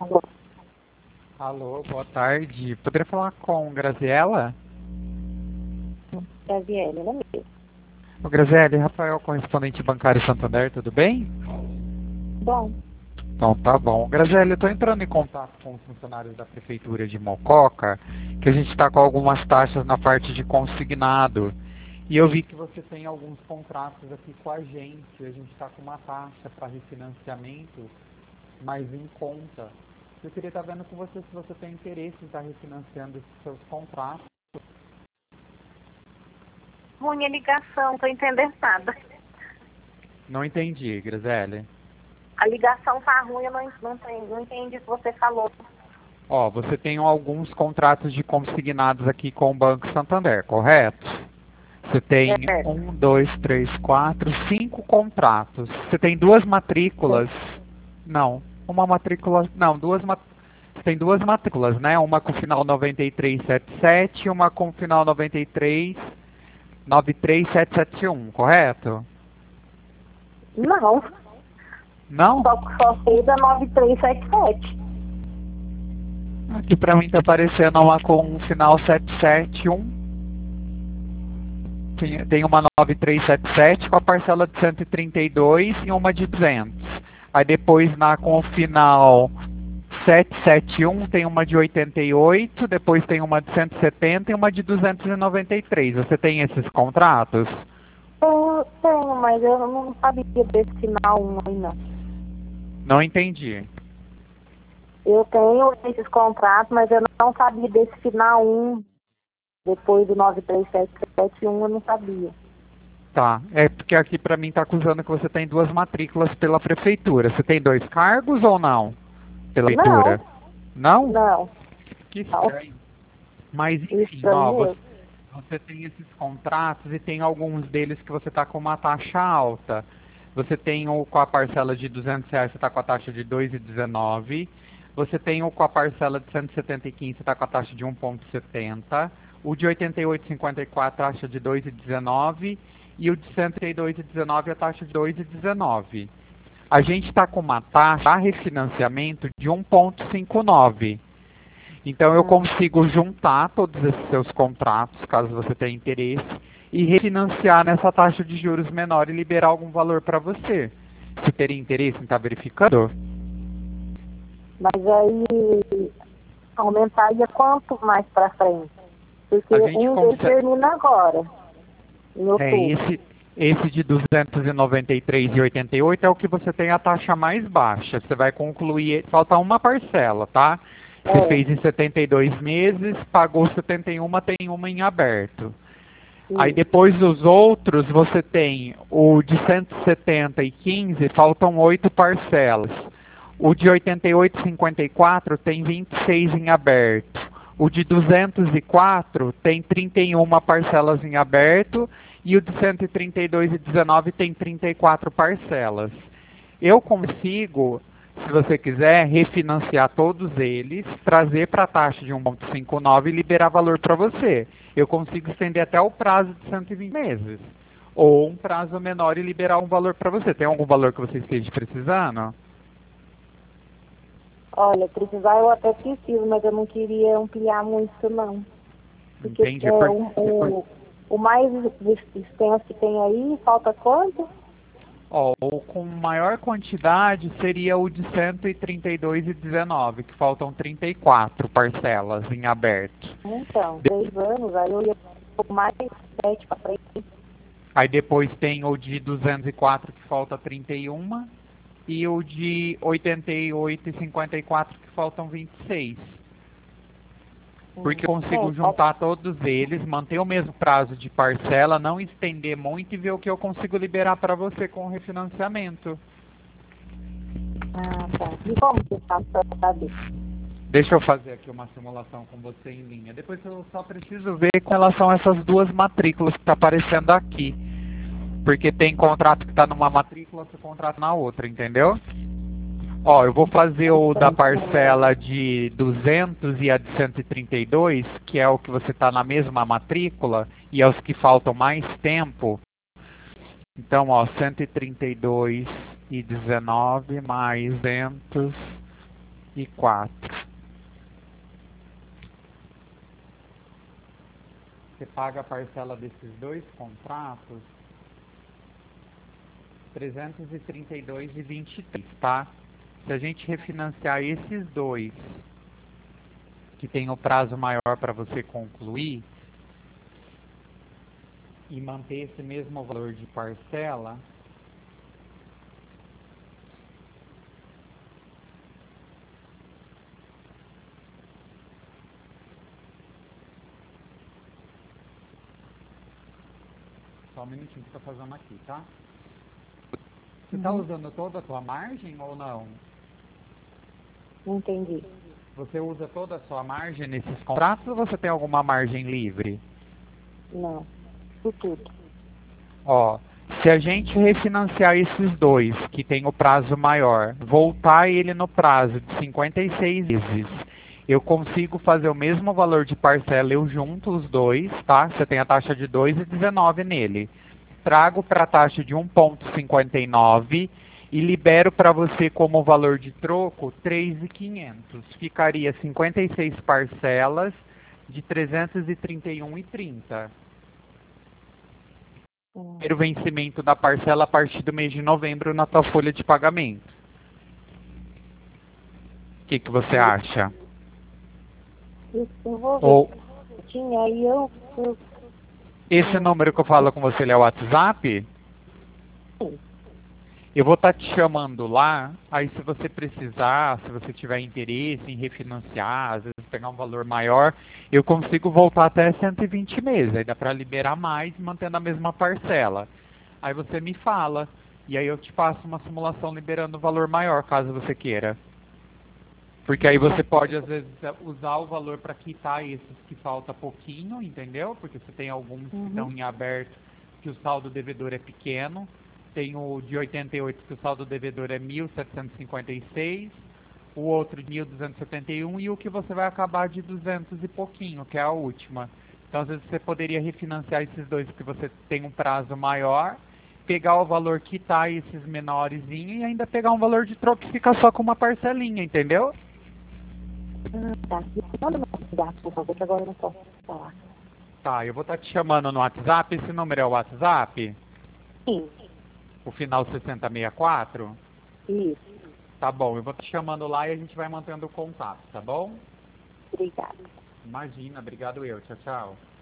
Alô, Alô, boa tarde. Poderia falar com Graziela? Gabriela, ela mesmo. Ô, Graziele, Rafael, correspondente bancário Santander, tudo bem? Bom, Então tá bom. Graziele, eu estou entrando em contato com os funcionários da Prefeitura de Mococa, que a gente está com algumas taxas na parte de consignado. E eu vi que você tem alguns contratos aqui com a gente. A gente está com uma taxa para refinanciamento mais em conta. Eu queria estar vendo com você se você tem interesse em estar refinanciando esses seus contratos. ruim a ligação, tô entendendo nada. Não entendi, Graziele. A ligação tá ruim, eu não entendi o que você falou. Ó, você tem alguns contratos de consignados aqui com o Banco Santander, correto? Você tem É, 5 contratos. Você tem duas matrículas. Não, uma matrícula. Não, você tem duas matrículas, né? Uma com final 9377 e uma com final 93771, correto? não, Não? só fez a 9377. Aqui pra mim tá aparecendo uma com final 771. Tem uma 9377 com a parcela de 132 e uma de 200. Aí depois com o final 771 tem uma de 88, depois tem uma de 170 e uma de 293. Você tem esses contratos? Tenho, mas eu não sabia desse final 1 aí, não. Não entendi. Eu tenho esses contratos, mas eu não sabia desse final 1. Depois do 93771, eu não sabia. Tá, é porque aqui pra mim tá acusando que você tem duas matrículas pela prefeitura. Você tem dois cargos ou não? Pela Não, prefeitura? Não? não. Que Não. estranho. Mas Isso enfim, pra ó, mim você, mesmo. você tem esses contratos e tem alguns deles que você está com uma taxa alta. Você tem o com a parcela de R$ 200, você está com a taxa de 2,19. Você tem o com a parcela de 175, você está com a taxa de 1,70. O de 88,54, taxa de 2,19. E o de 132,19, a taxa de 2,19. A gente está com uma taxa a refinanciamento de 1,59. Então eu consigo juntar todos esses seus contratos, caso você tenha interesse, e refinanciar nessa taxa de juros menor e liberar algum valor para você. Você teria interesse em estar verificando? Mas aí aumentaria quanto mais pra frente? Porque A gente um deles consegue. termina agora, em É, outubro. esse de 293,88 é o que você tem a taxa mais baixa. Você vai concluir, falta uma parcela, tá? Você É, fez em 72 meses, pagou 71, tem uma em aberto. Aí sim. depois dos outros, você tem o de 170 e 15, faltam 8 parcelas. O de 88,54 tem 26 em aberto. O de 204 tem 31 parcelas em aberto. E o de 132,19 tem 34 parcelas. Eu consigo, se você quiser, refinanciar todos eles, trazer para a taxa de 1,59 e liberar valor para você. Eu consigo estender até o prazo de 120 meses. Ou um prazo menor e liberar um valor para você. Tem algum valor que você esteja precisando? Olha, precisar eu até preciso, mas eu não queria ampliar muito, não. Porque Entendi. o mais extenso que tem aí, falta quanto? Ó, o com maior quantidade seria o de 132,19, que faltam 34 parcelas em aberto. Então, 3 anos, aí eu ia por mais 7 para frente. Aí depois tem o de 204 que falta 31 e o de 88,54 que faltam 26. Porque eu consigo juntar todos eles, manter o mesmo prazo de parcela, não estender muito e ver o que eu consigo liberar para você com o refinanciamento. Ah, tá. E como você faz para saber? Deixa eu fazer aqui uma simulação com você em linha. Depois eu só preciso ver com relação a essas duas matrículas que está aparecendo aqui. Porque tem contrato que está numa matrícula, outro contrato na outra, entendeu? Ó, eu vou fazer o da parcela de 200 e a de 132, que é o que você está na mesma matrícula, e é os que faltam mais tempo. Então, ó, 132,19 mais 200 Você paga a parcela desses dois contratos, R$ 332,23, tá? Se a gente refinanciar esses dois, que tem o prazo maior para você concluir, e manter esse mesmo valor de parcela, só um minutinho que eu tô fazendo aqui, tá? Você está usando toda a sua margem ou não? Não entendi. Você usa toda a sua margem nesses contratos ou você tem alguma margem livre? Não. Isso tudo. Ó, se a gente refinanciar esses dois, que tem o prazo maior, voltar ele no prazo de 56 meses, eu consigo fazer o mesmo valor de parcela, eu junto os dois, tá? Você tem a taxa de 2,19 nele. Trago para a taxa de 1,59 e libero para você como valor de troco 3.500. Ficaria 56 parcelas de 331,30. Primeiro vencimento da parcela a partir do mês de novembro na tua folha de pagamento. O que você acha? Eu vou ver. Ou Aí esse número que eu falo com você, ele é o WhatsApp? Sim. Eu vou estar te chamando lá, aí se você precisar, se você tiver interesse em refinanciar, às vezes pegar um valor maior, eu consigo voltar até 120 meses, aí dá para liberar mais mantendo a mesma parcela. Aí você me fala, e aí eu te passo uma simulação liberando o valor maior, caso você queira. Porque aí você pode, às vezes, usar o valor para quitar esses que falta pouquinho, entendeu? Porque você tem alguns que estão em aberto que o saldo devedor é pequeno. Tem o de 88 que o saldo devedor é 1.756, o outro de 1.271 e o que você vai acabar de 200 e pouquinho, que é a última. Então, às vezes, você poderia refinanciar esses dois que você tem um prazo maior, pegar o valor, quitar esses menorzinhos e ainda pegar um valor de troco que fica só com uma parcelinha, entendeu? Tá. Manda meu WhatsApp, por favor, que agora eu não posso falar. Tá, eu vou estar te chamando no WhatsApp. Esse número é o WhatsApp? Sim. O final 6064? Isso. Tá bom, eu vou te chamando lá e a gente vai mantendo o contato, tá bom? Obrigada. Imagina, obrigado eu. Tchau, tchau.